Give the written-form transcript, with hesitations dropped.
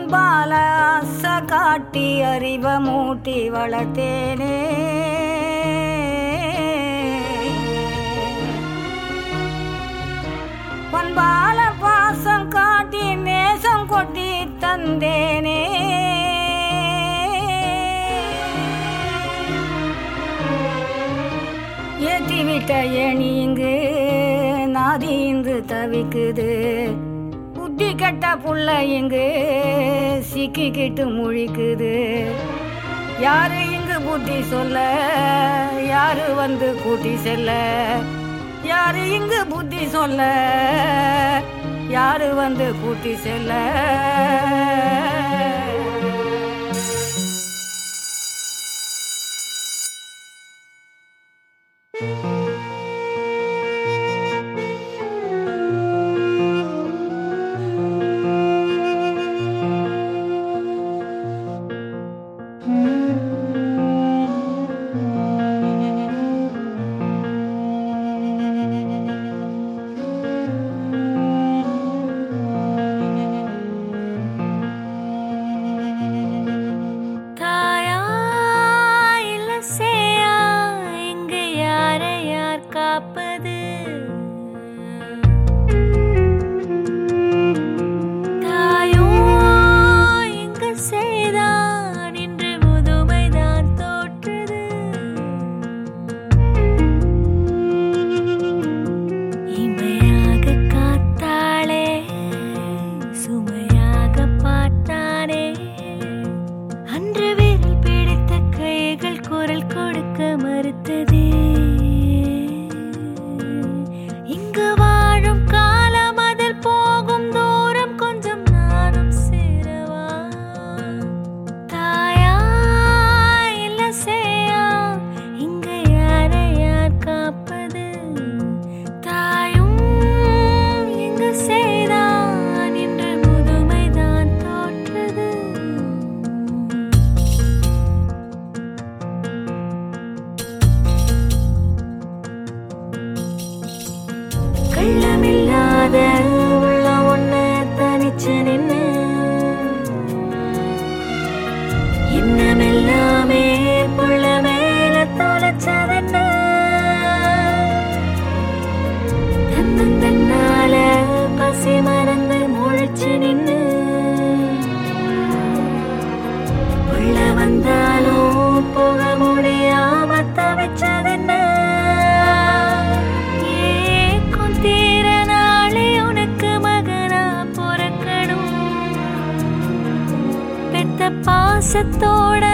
அன்பால ஆசை காட்டி அறிவை மூட்டி வளர்த்தேனே. பண்பால பாசம் காட்டி நேசம் கொட்டி தந்தேனே. ஏற்றி விட்ட ஏணி இங்கு நாதி இங்கு தவிக்குது. புத்தி கெட்ட புள்ள இங்கு சிக்கிக்கிட்டு முழிக்குது. யாரு இங்கு புத்தி சொல்ல, யாரு வந்து கூட்டி செல்ல? யாரு இங்கு புத்தி சொல்ல, யாரு வந்து கூட்டி செல்ல? கள்ளமில்லாத உள்ள ஒண்ணு தனிச்சு நின்னு இன்னமெல்லாமே புள்ள மேல தொலைச்சதென்ன? தன்னால பசி மறந்து முழிச்சு நின்னு உள்ள வந்தாலும் போக முடியாம தவிச்சதென்ன? பாசத்தோட